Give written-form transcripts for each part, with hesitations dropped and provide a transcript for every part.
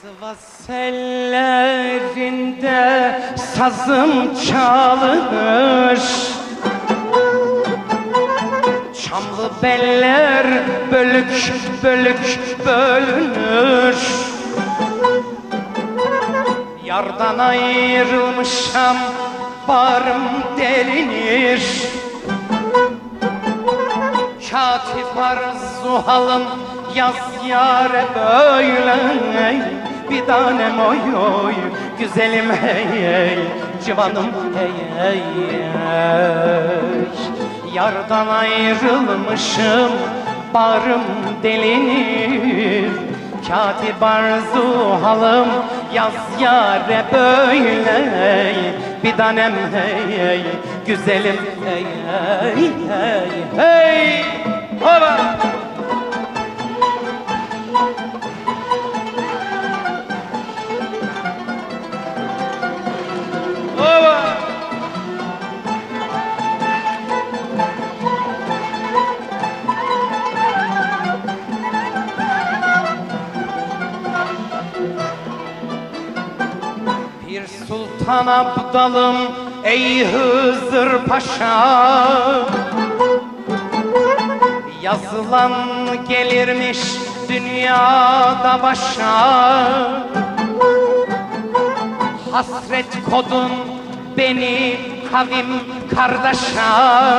Sivas ellerinde sazım çalınır, çamlı beller bölük bölük bölünür. Yardan ayrılmışam, bağrım delinir. Katip arzu halım, yaz yâre böyle. Bir tanem oy oy, güzelim hey hey, civanım hey hey hey. Yardan ayrılmışım, bağrım delinir. Katip arzu halım, yaz yâre böyle. Bir tanem hey hey, güzelim hey hey hey hey. Hola! Bir sultan abdalım ey Hızır Paşa, yazılan gelirmiş dünyada başa. Hasret kodun beni kavim kardeşa.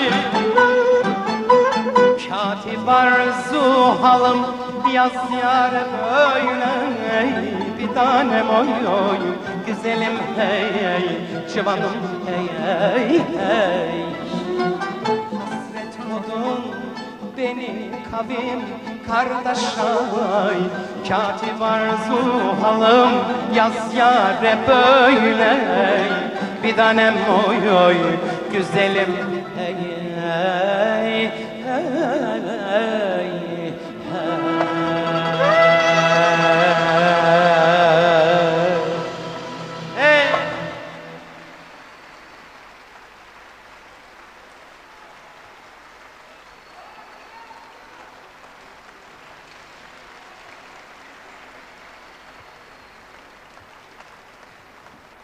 Katip arzu halım, yaz yâre böyle. Bir tanem oy oy, güzelim hey hey, civanım hey hey hey. Hasret kodun beni kavim kardeşa. Katip arzu halım, yaz yâre böyle. Bir tanem oy oy, güzelim hey hey hey hey.